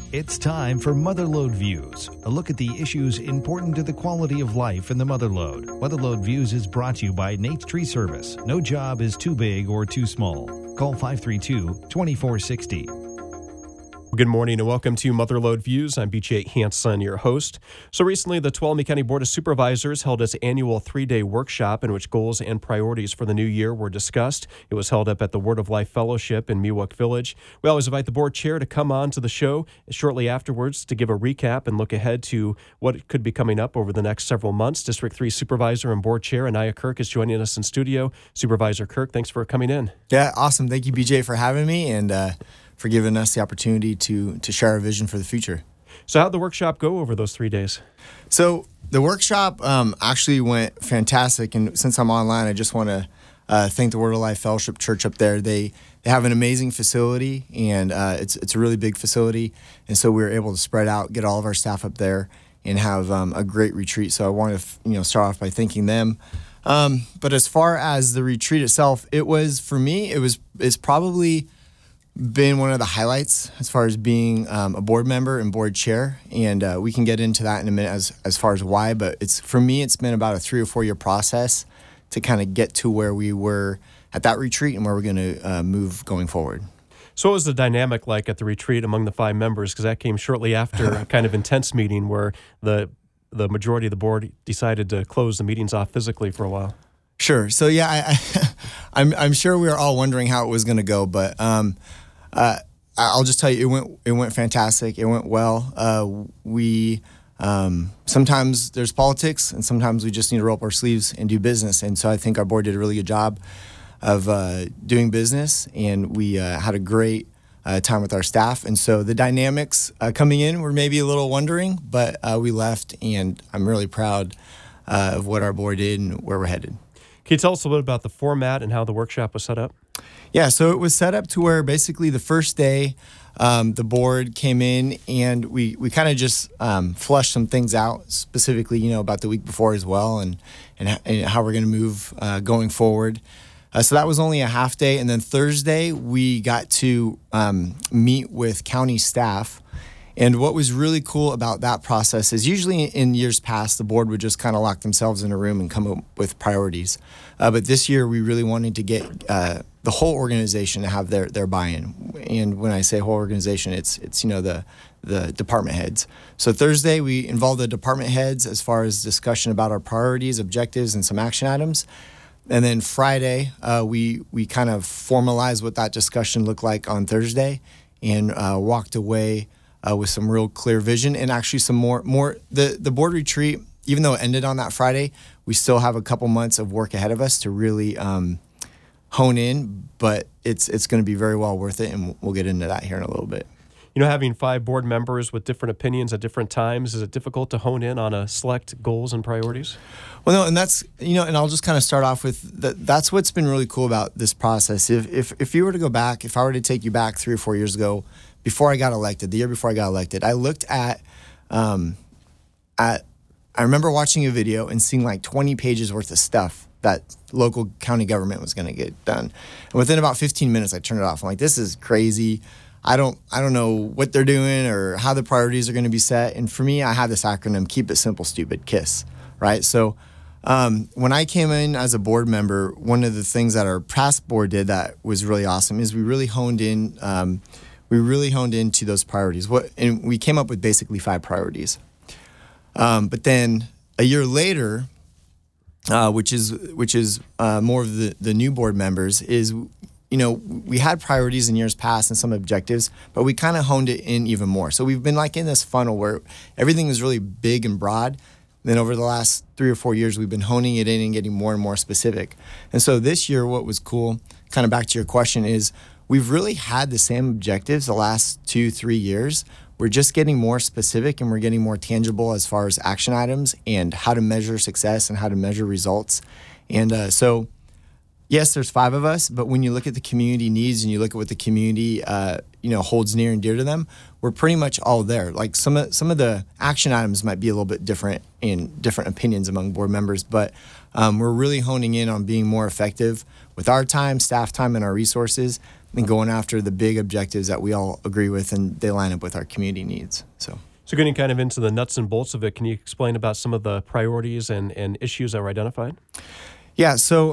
It's time for Motherlode Views, a look at the issues important to the quality of life in the Motherlode. Motherlode Views is brought to you by Nate's Tree Service. No job is too big or too small. Call 532-2460. Good morning and welcome to Motherlode Views. I'm BJ Hanson, your host. So recently, the Tuolumne County Board of Supervisors held its annual 3-day workshop in which goals and priorities for the new year were discussed. It was held up at the Word of Life Fellowship in Miwok Village. We always invite the board chair to come on to the show shortly afterwards to give a recap and look ahead to what could be coming up over the next several months. District 3 Supervisor and Board Chair Anaya Kirk is joining us in studio. Supervisor Kirk, thanks for coming in. Yeah, awesome. Thank you, BJ, for having me and for giving us the opportunity to share our vision for the future. So how'd the workshop go over those 3 days? So the workshop actually went fantastic. And since I'm online, I just want to thank the Word of Life Fellowship Church up there. They have an amazing facility, and it's a really big facility. And so we were able to spread out, get all of our staff up there, and have a great retreat. So I want to start off by thanking them. But as far as the retreat itself, it was, for me, it's probably been one of the highlights as far as being a board member and board chair, and we can get into that in a minute as far as why. But for me, it's been about a 3 or 4 year process to kind of get to where we were at that retreat and where we're going to move going forward. So what was the dynamic like at the retreat among the 5 members? Because that came shortly after a kind of intense meeting where the majority of the board decided to close the meetings off physically for a while. Sure. So yeah, I'm sure we were all wondering how it was going to go, but I'll just tell you, it went fantastic. It went well. We sometimes there's politics, and sometimes we just need to roll up our sleeves and do business. And so I think our board did a really good job of doing business, and we had a great time with our staff. And so the dynamics coming in were maybe a little wondering, but we left, and I'm really proud of what our board did and where we're headed. Can you tell us a little bit about the format and how the workshop was set up? Yeah, so it was set up to where basically the first day the board came in and we kind of just flushed some things out, specifically, about the week before as well and how we're going to move going forward. So that was only a half day. And then Thursday, we got to meet with county staff. And what was really cool about that process is usually in years past, the board would just kind of lock themselves in a room and come up with priorities. But this year, we really wanted to get the whole organization to have their buy-in. And when I say whole organization, it's the department heads. So Thursday, we involved the department heads as far as discussion about our priorities, objectives, and some action items. And then Friday, we kind of formalized what that discussion looked like on Thursday and walked away with some real clear vision and actually some more. The board retreat, even though it ended on that Friday, we still have a couple months of work ahead of us to really hone in, but it's going to be very well worth it, and we'll get into that here in a little bit. Having 5 board members with different opinions at different times, is it difficult to hone in on a select goals and priorities? Well, no, and that's, and I'll just kind of start off with that's what's been really cool about this process. If you were to go back, if I were to take you back 3 or 4 years ago, before I got elected, the year before I got elected, I looked at I remember watching a video and seeing like 20 pages worth of stuff that local county government was going to get done. And within about 15 minutes, I turned it off. I'm like, this is crazy. I don't know what they're doing or how the priorities are going to be set. And for me, I have this acronym, Keep It Simple, Stupid, KISS, right? So when I came in as a board member, one of the things that our past board did that was really awesome is we really honed into those priorities. And we came up with basically 5 priorities. But then a year later, which is more of the new board members, is we had priorities in years past and some objectives, but we kind of honed it in even more. So we've been like in this funnel where everything is really big and broad. Then over the last 3 or 4 years, we've been honing it in and getting more and more specific. And so this year, what was cool, kind of back to your question, is we've really had the same objectives the last 2-3 years. We're just getting more specific and we're getting more tangible as far as action items and how to measure success and how to measure results. And so, yes, there's 5 of us, but when you look at the community needs and you look at what the community holds near and dear to them, we're pretty much all there. Like some of the action items might be a little bit different in different opinions among board members, but we're really honing in on being more effective with our time, staff time, and our resources. and going after the big objectives that we all agree with and they line up with our community needs. So getting kind of into the nuts and bolts of it, can you explain about some of the priorities and issues that were identified? Yeah, so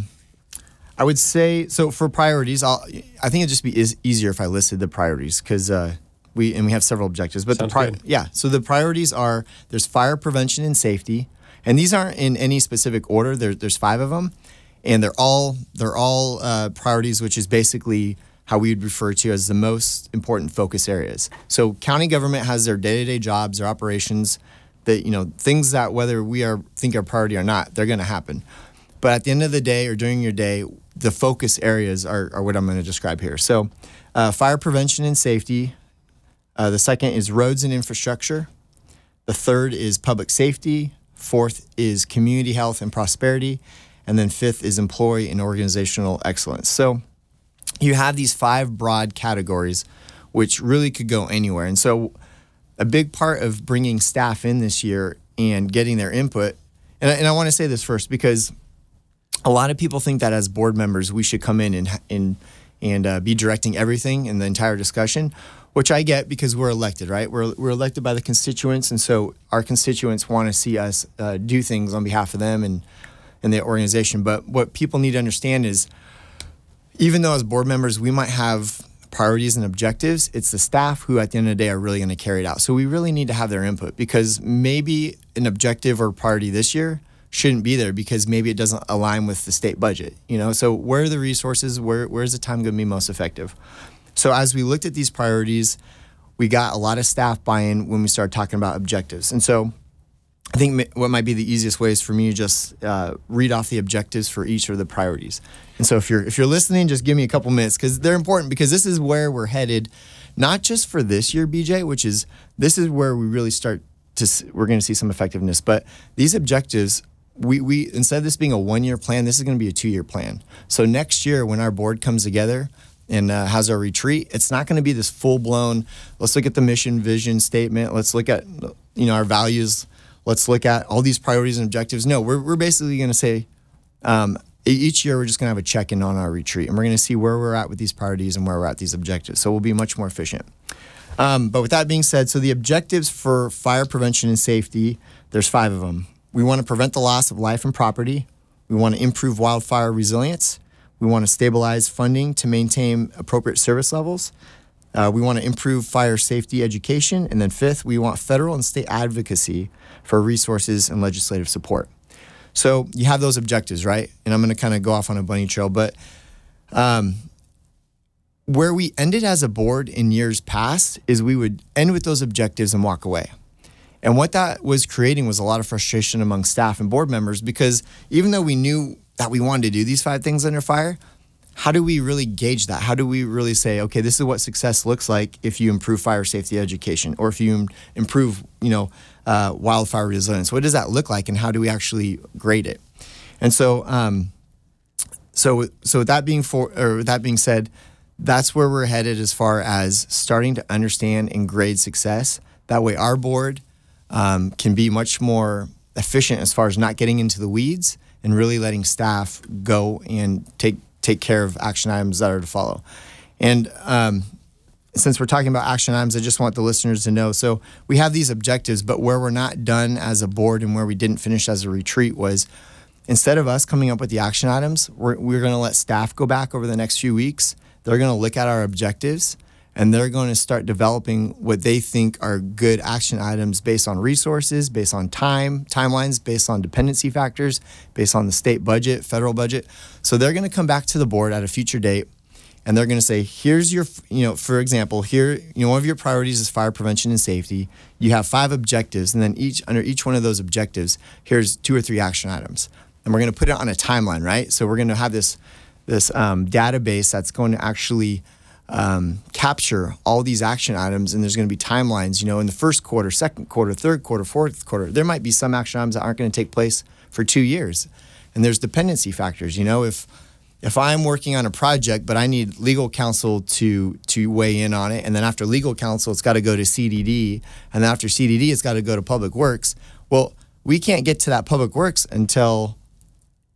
I would say, so for priorities, I think it'd just be easier if I listed the priorities because we have several objectives. But so the priorities are, there's fire prevention and safety, and these aren't in any specific order. There's 5 of them, and they're all priorities, which is basically how we would refer to as the most important focus areas. So county government has their day-to-day jobs, their operations, that things that whether we think are priority or not, they're going to happen. But at the end of the day or during your day, the focus areas are what I'm going to describe here. So fire prevention and safety. The second is roads and infrastructure. The third is public safety. Fourth is community health and prosperity. And then fifth is employee and organizational excellence. So you have these 5 broad categories, which really could go anywhere. And so a big part of bringing staff in this year and getting their input, and I want to say this first because a lot of people think that as board members, we should come in and be directing everything in the entire discussion, which I get because we're elected, right? We're elected by the constituents, and so our constituents want to see us do things on behalf of them and the organization. But what people need to understand is, even though as board members we might have priorities and objectives, it's the staff who at the end of the day are really going to carry it out. So we really need to have their input because maybe an objective or priority this year shouldn't be there because maybe it doesn't align with the state budget. So where are the resources? Where's the time going to be most effective? So as we looked at these priorities, we got a lot of staff buy-in when we started talking about objectives. And so I think what might be the easiest way is for me to just read off the objectives for each of the priorities. And so if you're listening, just give me a couple minutes because they're important because this is where we're headed, not just for this year, BJ, this is where we really we're going to see some effectiveness. But these objectives, we instead of this being a 1-year plan, this is going to be a 2-year plan. So next year when our board comes together and has our retreat, it's not going to be this full-blown, let's look at the mission, vision, statement, let's look at our values, let's look at all these priorities and objectives. No, we're basically going to say each year we're just going to have a check-in on our retreat, and we're going to see where we're at with these priorities and where we're at these objectives. So we'll be much more efficient. But with that being said, so the objectives for fire prevention and safety, there's 5 of them. We want to prevent the loss of life and property. We want to improve wildfire resilience. We want to stabilize funding to maintain appropriate service levels. We want to improve fire safety education. And then 5th, we want federal and state advocacy for resources and legislative support. So you have those objectives, right? And I'm going to kind of go off on a bunny trail. But where we ended as a board in years past is we would end with those objectives and walk away. And what that was creating was a lot of frustration among staff and board members because even though we knew that we wanted to do these 5 things under fire, how do we really gauge that? How do we really say, okay, this is what success looks like if you improve fire safety education or if you improve, wildfire resilience? What does that look like and how do we actually grade it? And so, so that being said, that's where we're headed as far as starting to understand and grade success. That way our board can be much more efficient as far as not getting into the weeds and really letting staff go and take care of action items that are to follow. And since we're talking about action items, I just want the listeners to know. So we have these objectives, but where we're not done as a board and where we didn't finish as a retreat was instead of us coming up with the action items, we're going to let staff go back over the next few weeks. They're going to look at our objectives and they're going to start developing what they think are good action items based on resources, based on timelines, based on dependency factors, based on the state budget, federal budget. So they're going to come back to the board at a future date and they're going to say, here's your, for example, one of your priorities is fire prevention and safety. You have 5 objectives, and then under each one of those objectives, here's 2 or 3 action items. And we're going to put it on a timeline, right? So we're going to have this database that's going to actually capture all these action items, and there's going to be timelines, in the first quarter, second quarter, third quarter, fourth quarter. There might be some action items that aren't going to take place for 2 years. And there's dependency factors. If I'm working on a project, but I need legal counsel to weigh in on it, and then after legal counsel, it's got to go to CDD, and then after CDD, it's got to go to Public Works. Well, we can't get to that Public Works until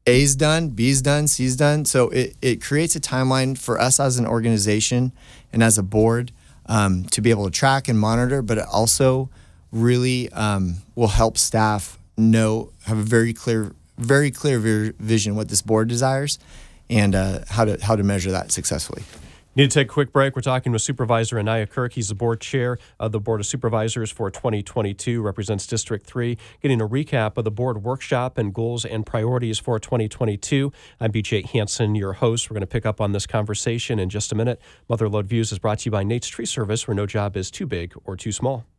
A's done, B's done, C's done. So it creates a timeline for us as an organization and as a board to be able to track and monitor, but it also really will help staff have a very clear vision what this board desires and how to measure that successfully. Need to take a quick break. We're talking with Supervisor Anaya Kirk. He's the board chair of the Board of Supervisors for 2022, represents District 3. Getting a recap of the board workshop and goals and priorities for 2022. I'm BJ Hansen, your host. We're going to pick up on this conversation in just a minute. Mother Lode Views is brought to you by Nate's Tree Service, where no job is too big or too small.